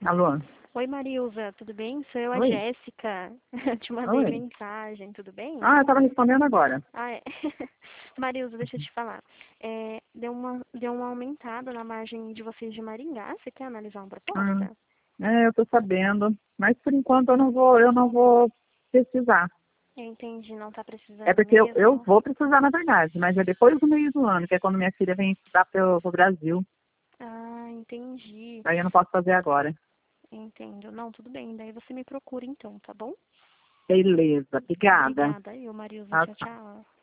Alô? Oi, Marilza, tudo bem? Sou eu, a Oi? Jéssica. Te mandei Oi? mensagem, tudo bem? Ah, eu tava respondendo agora. Ah, é. Marilza, deixa eu te falar. Deu uma aumentada na margem de vocês de Maringá. Você quer analisar uma Ah, proposta? eu tô sabendo. Mas por enquanto eu não vou precisar. Eu entendi, não tá É precisando porque eu mesmo. vou precisar, na verdade, mas é depois do meio do ano, que é quando minha filha vem estudar pro Brasil. Ah, entendi. Aí eu não posso fazer agora. Entendo. Não, tudo bem. Daí você me procura então, tá bom? Beleza, obrigada. Obrigada. Eu, Marilza. Ah, Tchau, tá. tchau.